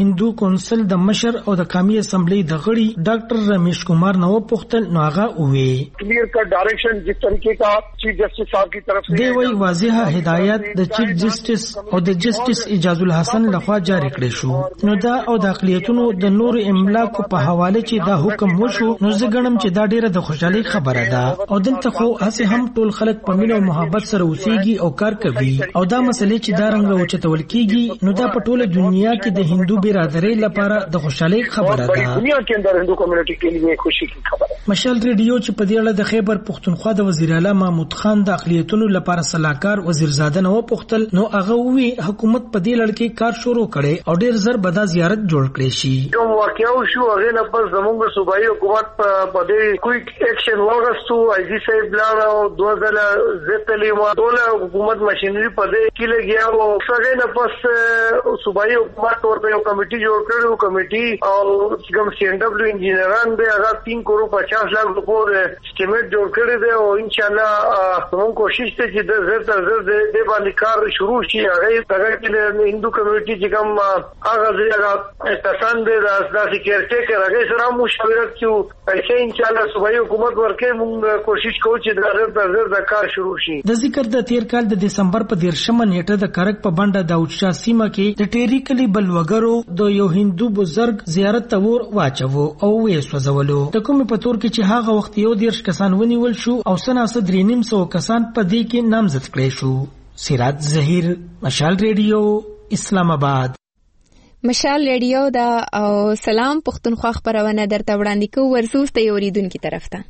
هندو کونسل د مشر او د قومي اسمبلی د غړي ډاکټر رمیش کمار نو پختل نو هغه وې کلیئر کا ډایریکشن جس طریقے کا چیف جسٹس صاحب کی طرف سے دی وی واضح هدایت د چیف جسٹس او د جسٹس اجاز الحسن لخوا جاری کړی شو نو دا او د اقلیتونو د نور املاک په حواله چې دا حکم وشو نو زه ګڼم چې دا ډیره د خوشحالي خبره ده او دلته خو هسه هم ټول خلک په مینه او محبت سره اوسېږي او کار کوي او دا مسلې چې دا رنګ اوچتول کیږي نو دا په ټوله دنیا کې د هندو برادری لپاره د خوشحالي خبره ده دنیا کې اندر هندو کمیونټي کې لیے خوشي کی خبره مشال ریډیو چې په دې اړه د خیبر پختونخوا د وزیر اعلی محمود خان د اقلیتونو لپاره صلاحکار وزیرزاده نو پختل نو هغه وی حکومت په دې لړ کې کار شروع کړي او ډیر زر بدا زیارت جوړ کړي شي کوم واقعو شو هغه نه پس زموږ صوبایي حکومت په دې کویک ایکشن واغستو ایزي صاحب لاړ او 2000 زتلی ما ټول حکومت ماشينري په دې کې لګیا او څنګه نه پس صوبایي حکومت ورته یو کمیټي جوړ کړو کمیټي او کوم CNW انجینران به هغه 3 کروڑ 50 लाख روپے اسټیمیټ جوړ کړی دی او ان شاء الله موږ کوشش ته چې د زر تر زر د باندې کار شروع شي هغه څنګه هندو کمیونټي چې کوم هغه ځای کسان دي داسې کېرټیکر هغه سره مشاورت کوو ایسه ان شاء الله صوبایي حکومت ورکه موږ کوشش کوو چې د زر تر زر د کار شروع شي د ذکر د تیر کال د دسمبر په 13 نیټه د کرک په بنډه د اوچا سیمه کې د ټيري کلی بلوګرو د یو هندو بزرګ زیارت ته ور واچو او وې سوځولو د کومې په تور کې چې هغه وخت یو 10 کسان ونیول شو او سناسه 300 کسان په دې کې نامزد کړي شو سراج ظهیر مشال ریډیو اسلام آباد مشال ریډیو دا او سلام پښتونخوا خبرونه درته وړاندې کوو ورسوسته یوریدونکو طرف ته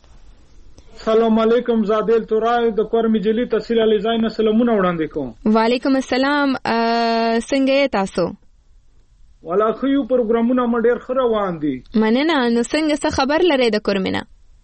السلام علیکم زادل تورای د کورمی جلی تحصیل علی زاین سلامونه وړاندې کوم وعلیکم السلام څنګه تاسو ولا خيو پروګرامونه مډیر خره روان دي مننه نو څنګه خبر لري د کورمینا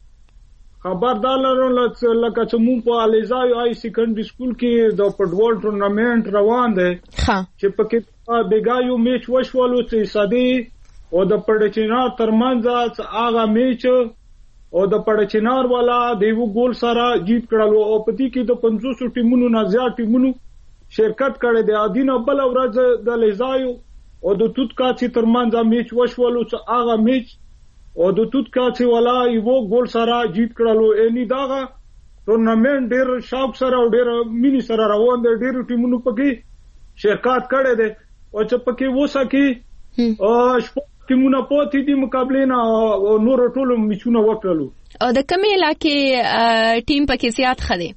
خبردار لرم لکه چې مونږ په الیزای آی سیکنډری سکول کې د فوټبال ټورنمنت روان دی چې پکې بیګایو میچ وشولو چې سادي او د پړچینار ترمنځ هغه میچ او د پړچینار والا دیو ګول سره جیت کړلو او پتی کې د 500 ټیمونو نه زیات ټیمونو شرکت کړي د ادینه بل ورځ د الیزای او د توت کاچی ترمنځ میچ وشولو چې هغه میچ او د توت کاچی والا یو ګول سره جیت کړلو اني داغه ټورنمنت ډیر شاوق سره او ډیر مینی سره روان دي ډیر ټیمونو پکې شرکت کړي دي او چې پکې وسکي او شپږ ټیمونه پاتې دي مقابله نه نور ټول میچونه وکړلو او د کومه علاقې ټیم پکې زیات خدي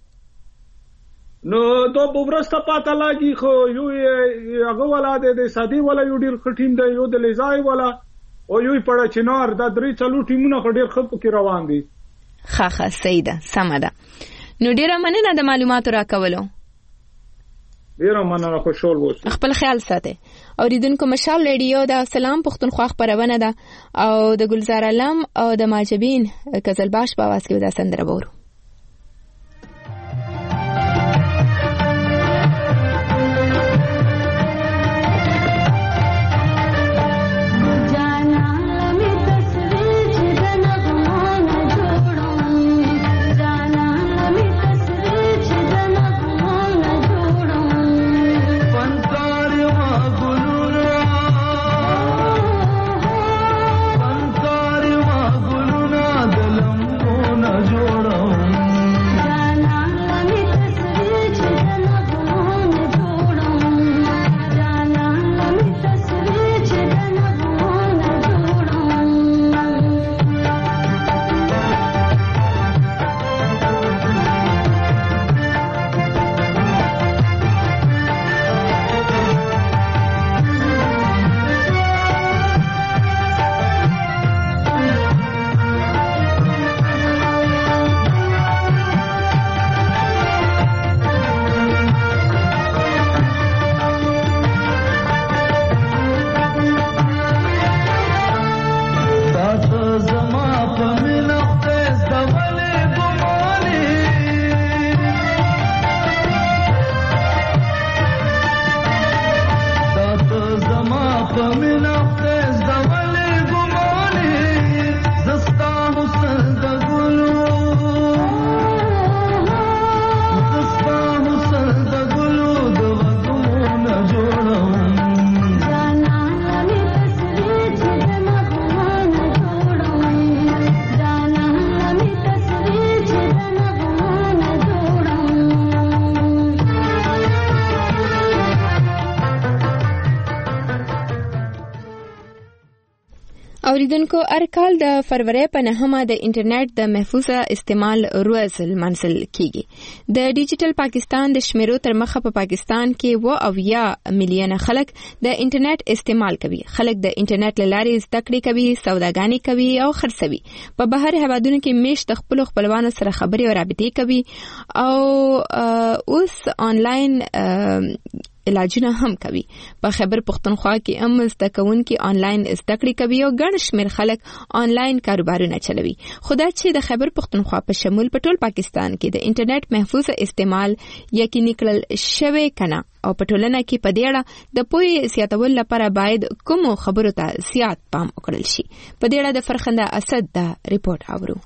نو دا بورسته پاته لاګي خو یو هغه ولا د سادي ولا یو ډیر ټیم دی یو د لیزای ولا او یو پړه چنار دا درې چلو ټیمونه ډېر خپ کې روان دي ښه سیده سمه ده نو ډیره مننه د معلوماتو راکولو ډیره مننه خوشحال اوسئ خپل خیال ساتئ اوریدونکو مشال ریډیو د سلام پښتونخوا خبرونه ده او د گلزار علم او د ماجبین قزلباش په आवाज کې دا سندره وورو जोड़ो اوریدونکو ارکال د فروری په 9مه د انټرنیټ د محفوظه استعمال ورځ لمانځل کیږي. د ډیجیټل پاکستان د شمیرو تر مخه په پاکستان کې 80 میلیونه خلک د انټرنیټ استعمال کوي. خلک د انټرنیټ لارې زده کړې کوي، سوداګانې کوي او خرڅوي. په بهر هیوادونو کې میشت خپل خپلوانو سره خبرې او رابطې کوي او اوس آنلاین علاجونه هم کوي. په خیبر پختونخوا کې هم زده کوونکي آنلاین زده کړې کوي او ګڼ شمېر خلک آنلاین کاروبارونه چلوي. خو دا چې د خیبر پختونخوا په شمول په ټول پاکستان کې د انټرنیټ محفوظ استعمال یقیني کړل شوی کنه او په ټولنه کې په دې اړه د پوهې زیاتولو لپاره باید کوم خبرو ته زیات پام وکړل شي. په دې اړه د فرخنده اسد دا ریپورت اورو.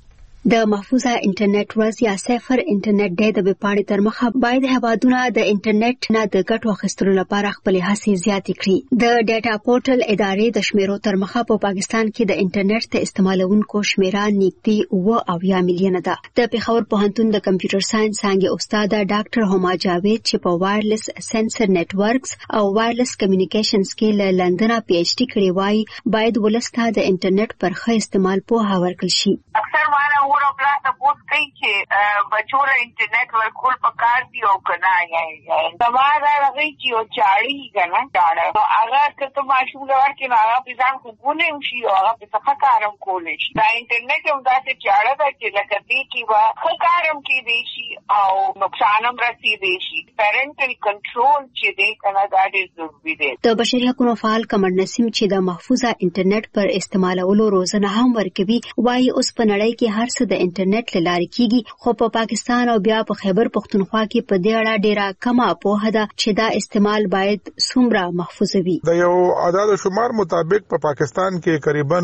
د محفوظه انټرنیټ ورځ یا صفر انټرنیټ ډے د وپاړې تر مخه باید هیوادونه د انټرنیټ نه د ګټو اخیستلو لپاره خپل هڅې زیاتې کړي. د ډیټا پورټل ادارې د شمیرو تر مخه په پاکستان کې د انټرنیټ ته استعمالونکو شمیره نږدې 80 میلیونه ده. د پېښور پوهنتون د کمپیوټر ساينس څانګې استاد ډاکټر هما جاوید چې په وایرلس سنسر نتورکس او وایرلس کمیونیکیشنز کې له لندن پی ایچ ډي کړې وای باید ولسته د انټرنیټ پر ښه استعمال پوهه ورکړل شي. اکثر معنا ورو بلا تاسو کوي چې بچو له انټرنیټ ورکول پکار دی او کنه یې سماره راغی چې او چاړي کنه چاړه او هغه ته ماشوم لور کې هغه په ځان خو ګونه شي او هغه په څه کارم کولې شي. دا انټرنیټ هم داسې چاړه ده چې لکه دې کې وا خو کارم کې دی شي او نقصان هم رسیدي شي. پیرنټل کنټرول چې دی کنه دا ډېر ضروري دی. د بشري حقوقو فعال قمر نسیم چې د محفوظه انټرنیټ پر استعمالولو روزنه هم ورکوي وايي اوس په نړۍ کې هر څه د انټرنیټ لارې کیږي خو په پاکستان او بیا په خیبر پختونخوا کې په دې اړه ډیره کمه پوهه ده چې دا استعمال باید څومره محفوظ وي. د یو عدد شمار مطابق په پاکستان کې تقریبا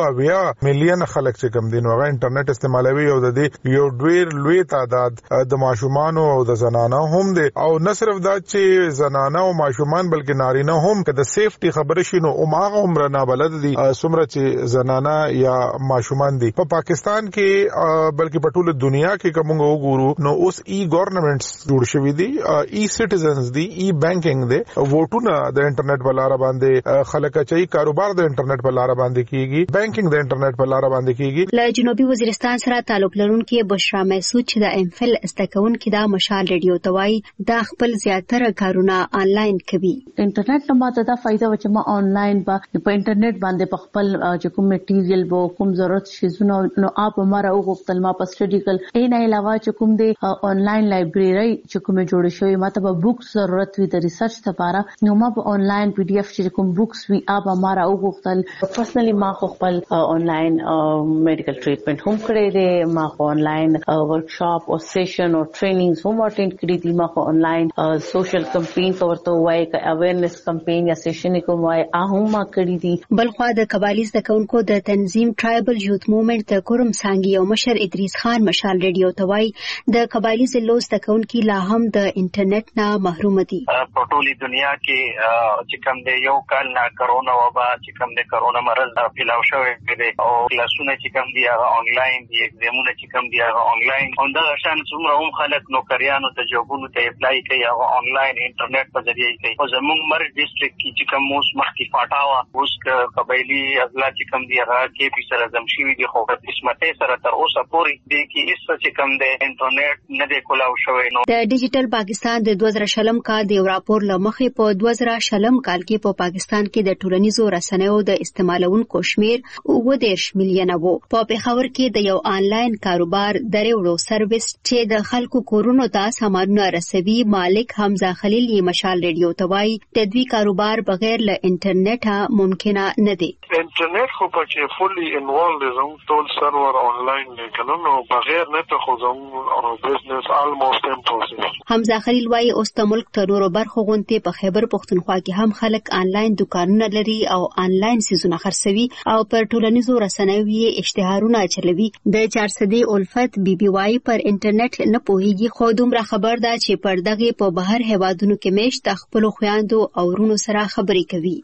80 میلیون خلک چې کم دي نو هغه انټرنیټ استعمالوي او د دې یو ډیر لوی تعداد د ماشومان او د زنانو هم دي او نه صرف دا چې زنانه او ماشومان بلکې نارینه هم که د سیفټي خبره شي نو هغه عمر نه بلد دي څومره چې زنانه یا ماشومان دي. په پاکستان کې بلکې په ټوله دنیا کې کومه وګورو نو اوس ای گورنمنټس جوړ شوی دي، ای سټیزنز دي، ای بانکینګ دي، ووټونه د انټرنیټ په لار باندې خلک چي کاروبار د انټرنیټ په لار باندې کیږي، بانکینګ د انټرنیټ په لار باندې کیږي. له جنوبي وزیرستان سره تعلق لرونکي بشرا محسود چې د امفل استکونکو د مشال ریډیو توای د خپل زیاتره کارونه آنلاین کوي. انټرنیټ نو ماته دا فائدہ و چې ما آنلاین په انټرنیټ باندې په خپل چې کوم میټیریل وو کوم ضرورت شي نو اپ ماره وغوښتل ما په سټډیکل این علاوه چې کوم د آنلاین لایبرری چې کوم جوړ شوی ماته به بوکس ضرورت وي د ریسرچ لپاره نو ما په آنلاین پی ډی اف چې کوم بوکس وی اپ ماره وغوښتل. پرسنلی ما خپل آنلاین میډیکل ټریټمنټ هم کړی دی، ما آنلاین ورکشاپ او سیشن او ټرینینګز هم اټینډ کړی دي، ما آنلاین سوشل کمپین ورته وای ک اویرنس کمپین یا سیشن کوم وای هم ما کړی دي. بلخوا د قبایلی زدکونکو د تنظیم ټرایبل یوث موومېنټ د کورم څانګې یو مشر ادریس خان مشال ریډیو توای د قبایلی زلو زدکونکو لا هم د انټرنیټ نه محروم دي. په ټولي دنیا کې چې کوم د یو کال نه کرونا وبا چې کوم د کرونا مرض پیلاو شوی دی او کلاسونه چې کوم دی هغه آنلاین دي، ایگزامونه چې کوم دی هغه آنلاین او دا شان څومره هم خلک نوکریانو ته جوابونو ته اپلای کوي هغه آنلاین انټرنیټ په ذریعہ کوي. او زموږ مرګ ډیسټریکټ کې چې کوم اوس مخکې پټاوا اوس قبایلی اضلاع چې کوم دی هغه کې په سره زمشي دي خو په قسمته سره تر اوسه پورې دی کې هیڅ چې کوم دی انټرنیټ نه دی کولاو شوی. نو د ډیجیټل پاکستان د 2020 کال د راپور لمخې په 2020 کال کې په پاکستان کې د ټولنیزو رسنیو د استعمالونکو شمیر 30 میلیونه وو. په پېښور کې د یو آنلاین کاروبار دریوړو سرویس چې د خلکو کورونو ته سامانونه رسوي مالک حمزه خلیل یې مشال ریډیو توای د دوی کاروبار بغیر له انټرنیټ ممکنه نه دی. انټرنیټ خو پکې فولي انوالد زموږ ټول سرور آنلاین دی کنه نو بغیر نه ته خو زموږ بزنس آلموست امپوسیبل. حمزه خلیل وايي اوس د ملک تر نورو برخو غونډې په خیبر پختونخوا کې هم خلک آنلاین دکانونه لري او آنلاین سیزونه خرڅوي او پر ټولنیزو رسنیو اشتهارونه چلوي. د 400 الفت بي بي وايي پر انټرنیټ نه پوهیږي خو دومره خبر ده چې پر دغه په بهر هوادونو کې میشت خپل خويندو او ورونو سره خبرې کوي.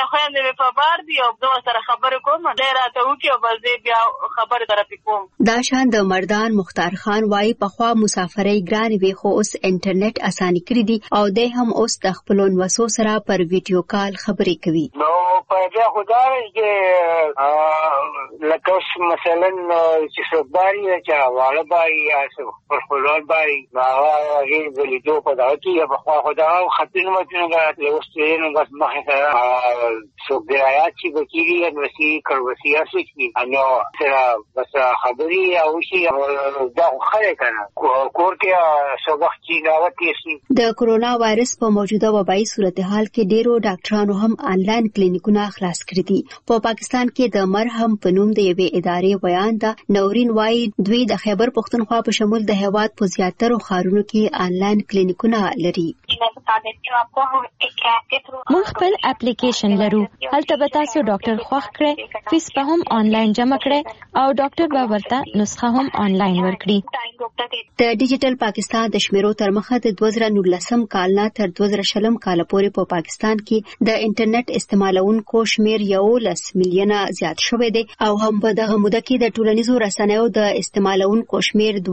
نه خويندې په بار دي او دوه سره خبرې کوم ډېر راته وکي او بس بیا خبرې طرف کوم. دا شان د مردان مختار خان وايي په خوا مسافرۍ ګران وي خو اوس انټرنیټ اساني کړی دي او د هم اوس د خپل وسو سره پر ویډیو کال خبرې کوي. نو په دې خدای چې لکه مثلا چې صباري چې والا بای یا پر خلال بای هغه ولیدو په دا کې په خوا خدای خپل متنه غواړي اوس یې نو بس مخه سره صبرایات چې بکیری نوسی کروسی اسې کی انو سره بس خبري او شي دا خره کنه کور کې صبح چې دعوت یې د کرونا وایرس په موجوده وبایي صورتحال کې ډیرو ډاکټرانو هم آنلاین کلینیکونه خلاص کړي دي. په پاکستان کې د مرهم په نوم د یوې ادارې بیان ده نورین وايي دوی د خیبر پښتونخوا په شمول د هیواد په زیاترو ښارونو کې آنلاین کلینیکونه لري. موږ خپل اپلیکیشن لرو. هلته به تاسو ډاکټر خوښ کړئ، فیس به هم آنلاین جمع کړئ او ډاکټر به ورته نسخه هم آنلاین ورکړي. د ډیجیټل پاکستان د شمیرو تر مخه د 2019 کال نه تر 2020 کال پورې په پاکستان کې د انټرنیټ استعمالونکو شمیر 11 میلیونه زیات شوی دی او هم په دغه موده کې د ټولنیزو رسنیو د استعمالونکو شمیر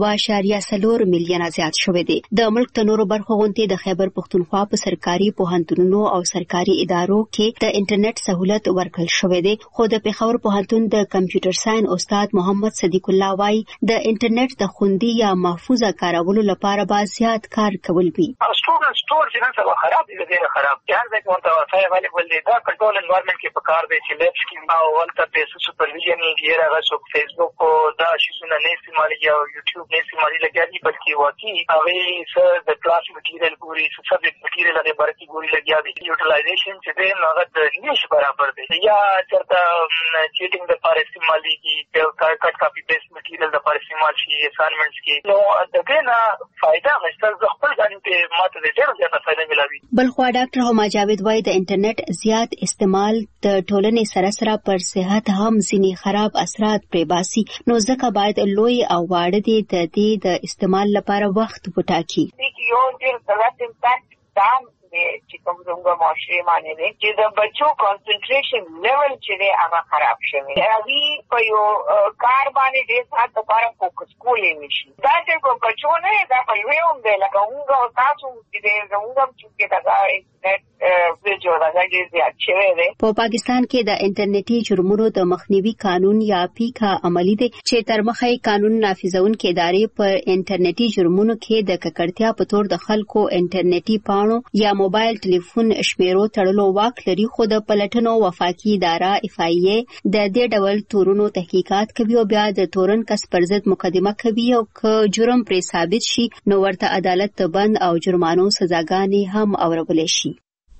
2.4 میلیونه زیات شوی دی. د ملک د نورو برخو غونډې د خیبر پښتونخوا په سرکاري پوهنتونونو او سرکاري ادارو کې د انټرنیټ سہولت ورکړل شوی دی خو د پیښور پوهنتون د کمپیوټر ساينس استاد محمد صدیق الله وايي د انټرنیټ د خوندي یا محفوظه کارولو لپاره به زیات کار کول وي. سټور چې نن خراب دي ډېر خراب دي. هر ځای کې ورته وسایل اویلیبل دي. دا کنټرول انوایرنمنت کې په کار دی چې لیبس کې او ولته په سپرویژن کې راغلی سو فیسبوک او دا شیونه نه استعمالي او یوټیوب نه استعمالي لګیږي بلکې واقعي هغه سره د کلاس مټیریل ګوري سبجیکټ مټیریل هغه برکې ګوري لګیږي. یوټیلایزیشن چې دی هغه د نیش برابر دی یا چرته چیټینګ د لپاره استعمالي کی کټ کاپی پیسټ مټیریل د لپاره استعمال شي اساینمنټس کې نو دغه نه فائدہ غشتل خپل ځان ته ماته ډېر زیاته فائدہ ملوي. بلخوا ډاکټر هما جاوید وايي د انټرنیټ زیات استعمال د ټولنې سره پر صحت هم ځینې خراب اثرات پرې باسي نو ځکه باید لوی او واړه دي د دې د استعمال لپاره وخت وټاکي. یو ډېر غلط امپاکټ دام چې کوم څنګه معاشره باندې دی چې د بچو کانسنټریشن لیول چې دی هغه خراب شوی. هغه په یو کار باندې ډېر سات لپاره فوکس کولای نشي. دا چې کوم بچو نه دا په یو هم دی لکه موږ تاسو چې موږ چې دا انټرنیټ ویډیو راځي زیات شوی دی. په پاکستان کې د انټرنیټي جرمونو د مخنیوي قانون یا پیکا عملی دی چې تر مخه قانون نافذونکې ادارې پر انټرنیټي جرمونو کې د ککړتیا په تور د خلکو انټرنیټي پاڼو یا موبایل ټلیفون شمیرو تړلو واک لري خو د پلټنو وفاقي اداره FIA د دې ډول تورونو تحقیقات کوي او بیا د تورن کس پر ضد مقدمه کوي او که جرم پرې ثابت شي نو ورته عدالت ته بند او جرمانو سزاګانې هم اورول شي.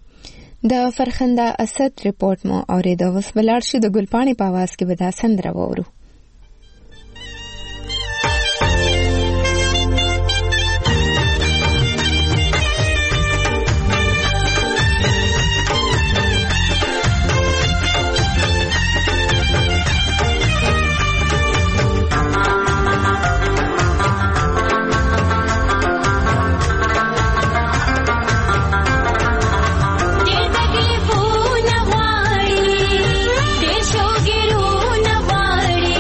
د فرخنده اسد ریپورت مو اوریدو اوس بلار شو د ګلپاڼې په आवाज کې ودا سندره وورو. ډېر شوګیرو نه غواړي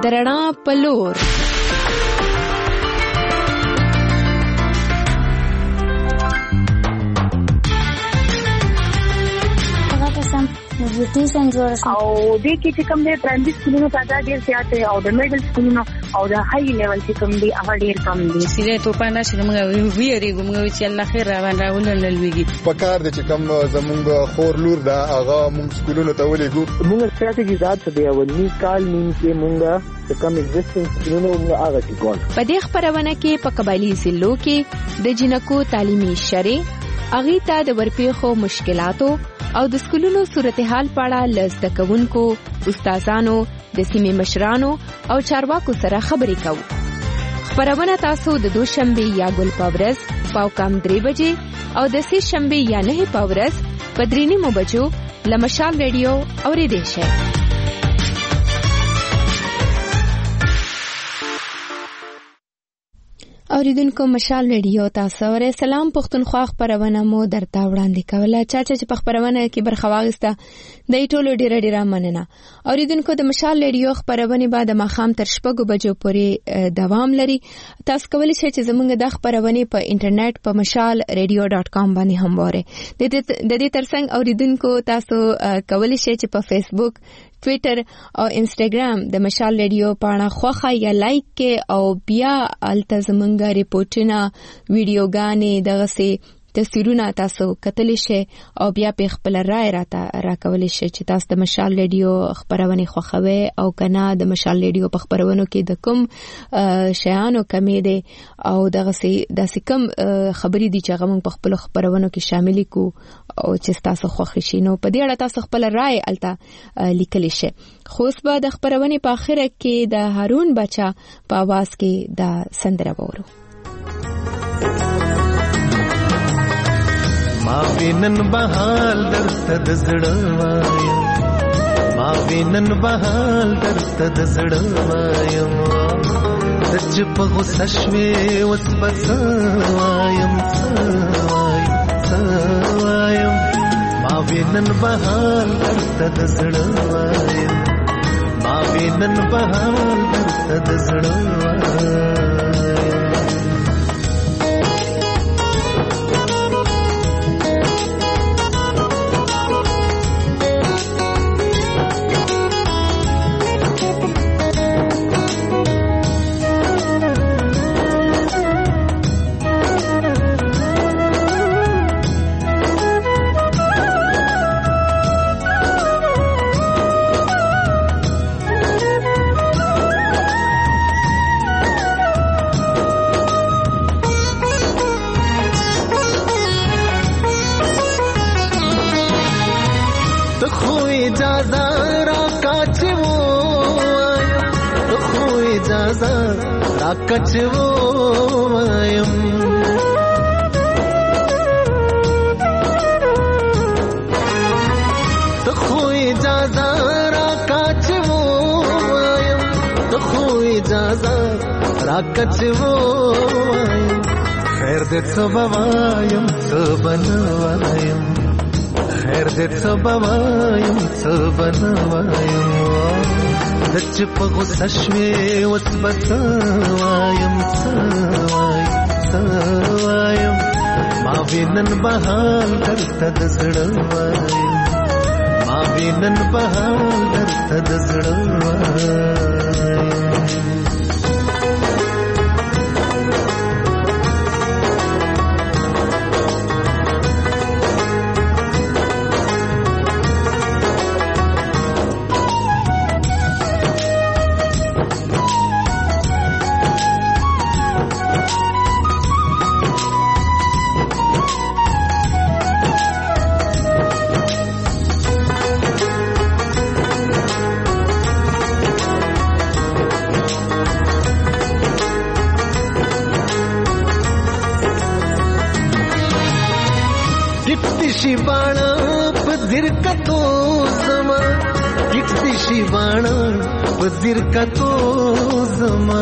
درنا پلور نیوټریشن جوړ شي او د کې کوم د پرایمري سکولونو تعداد ډیر زیات دی او د میډل سکولونو او د هاي لیول چې کوم دی هغه ډیر کم دي. سیده ته په نشه موږ ویریږو موږ چې الله خیر راولل لويږي په کار د چې کوم زمونږ خور لور دا هغه موږ سکولونو ته ولېګو. موږ ستراتیژي ذات دی او نی کال نیم کې موږ د کوم ایگزیسټنس سکولونو موږ هغه کې ګول. په دې خبرونه کې په قبایلی ضلعو کې د جنکو تعلیمي شری اغي ته د ورپېخو مشکلاتو او د سکولونو صورتحال پاړه لزده کوونکو استادانو د سیمې مشرانو او چارواکو سره خبرې کوو. خبرونه تاسو د دوشنبه یا ګل پاورز پاو کام 3 بجې او د سې شنبه یا 9 پاورز په 3:30 بجو لمشال ریډیو اورېدئ شئ. اوریدونکو مشال ریډیو تاسو ورې سلام پښتونخوا خبرونه مو درته وړاندې کوله. چا چې په خبرونه کې برخه واغسته د ټولو ډیره مننه. اوریدونکو د مشال ریډیو خبرونه بعد ماخام تر 6 بجو پورې دوام لري. تاسو کولی شئ چې زموږ د خبرونه په انټرنیټ په mashalradio.com باندې هم وره. د دې ترڅنګ اوریدونکو تاسو کولی شئ چې په فیسبوک ټویټر او انسټاګرام د مشال ریډیو پاڼه خوخه یا لایک کې او بیا التزمنګ ریپورټونه ویډیوګانې دغه سي تصویرونه تاسو کتلی شئ او بیا په خپل رائے راکولی شئ چې تاسو د مشال ریډیو خبرونه خوښوي او کنه د مشال ریډیو په خبرونو کې د کوم شیانو کمی دي او دغه سي د کوم خبرې دي چې هغه موږ په خپل خبرونو کې شامل کو او چې تاسو خوښ شي نو په دې اړه تاسو خپل رائے الته لیکلی شئ. خو اوس به د خبرونه په اخر کې د هارون بچا په आवाज کې د سندره وورو. ما وینن بهال درته د زړه وایم ما وینن بهال درته د زړه وایم د چې په غوسه شوې اوس بس وایم ما وینن بهال درته د زړه وایم ما وینن بهال درته د زړه وایم. کچو وایم ته خو اجازه را کچو وایم ته خو اجازه را کچو وایم خیر دې څه وایم څه بنوایم خیر دې څه وایم څه بنوایم د چې په غوسه شوې اوس بس وایم ما وینن بهال درته د زړه وایم ما وینن بهال درته د زړه وایم. शिवाणा पदिर का तो जमा कितनी शिवाणा पदिर का तो जमा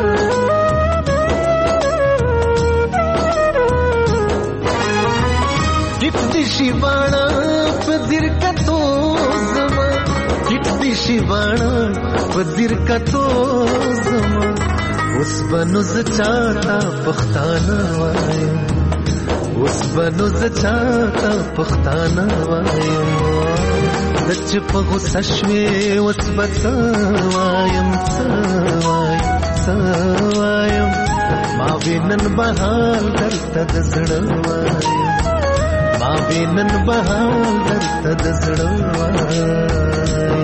कितनी शिवाणा पदिर का तो जमा कितनी शिवाणा بدیر کتو زما اوس بنو زچاتا پښتانه وایم اوس بنو زچاتا پښتانه وایم دچ په غوسه شوي اوس بڅوایم څوایم ما وینن بهال درته د زړه وایم ما وینن بهال درته د زړه وایم